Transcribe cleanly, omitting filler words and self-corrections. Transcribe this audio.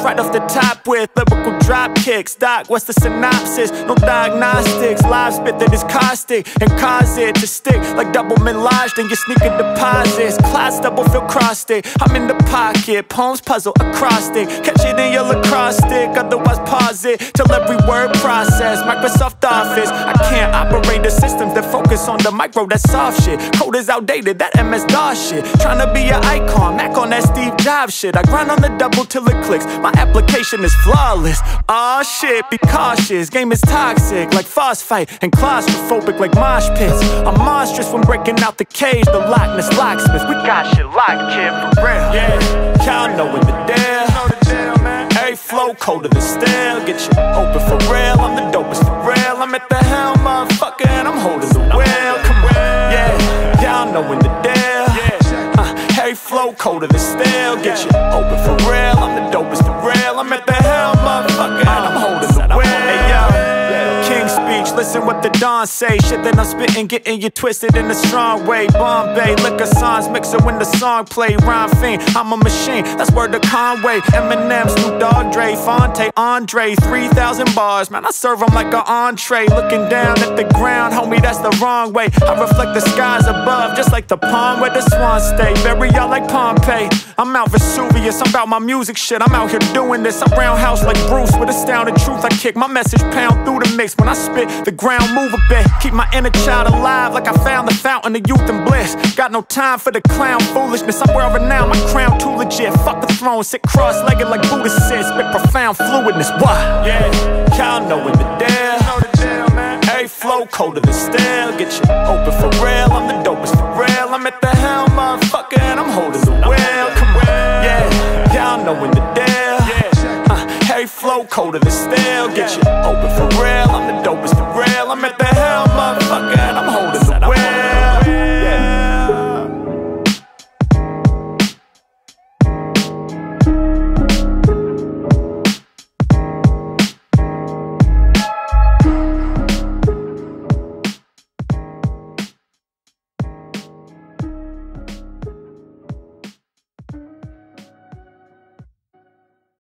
right off the top with lyrical drop kicks. Doc, what's the synopsis? No diagnostics. Live spit that is caustic and cause it to stick like double melange. Then you sneaking deposits. Class double feel crossed it. I'm in the pocket. Poems puzzle acrostic. Catch it in your lacrosse stick. Otherwise pause it till every word process. Microsoft Office. I can't operate the systems that focus on the micro. That soft shit. Code is outdated. That MS-DOS shit. Tryna be an icon. Mac on that Steve Jobs shit. I grind on the double till it clicks. My application is flawless. Aw shit, be cautious. Game is toxic like frostfight and claustrophobic like mosh pits. I'm monstrous when breaking out the cage. The Loch Ness locksmith. We got shit locked, kid, for real. Yeah, y'all know in the deal. Every flow colder than steel. Get you open for real. I'm the dopest for real. I'm at the helm, motherfucker, and I'm holding the wheel. Come on, yeah, y'all know in the deal. Every flow colder than steel. Get you open for real. I'm the dopest for real. I'm at the helm, motherfucker, and I'm holding the wheel. Hey, yo, King speech, listen what the Don say. Shit that I'm spitting, getting you twisted in a strong way. Bombay, liquor songs, mixer when the song play. Rhyme fiend, I'm a machine, that's word to Conway. Eminem, Snoop Dogg, Dre, Fonte, Andre. 3,000 bars, man, I serve them like an entree. Looking down at the ground, homie, that's the wrong way. I reflect the skies above, just like the pond where the swans stay. Bury y'all like Pompeii. I'm out Vesuvius, I'm about my music shit. I'm out here doing this, I'm roundhouse like Bruce. With astounding truth I kick, my message pound through the mix. When I spit, the ground move a bit. Keep my inner child alive like I found the fountain of youth and bliss. Got no time for the clown foolishness. I'm well renowned, my crown too legit. Fuck the throne, sit cross-legged like Buddha said. Spit profound fluidness, why? Yeah, y'all know in the deal. Every flow colder than steel. Get you open for real. I'm the dopest for real. I'm at the helm, motherfucker, and I'm holding the wheel. Come on, yeah, y'all know in the deal. Every flow colder than steel. Get you open for real. I'm the dopest for real. I'm at the helm, motherfucker.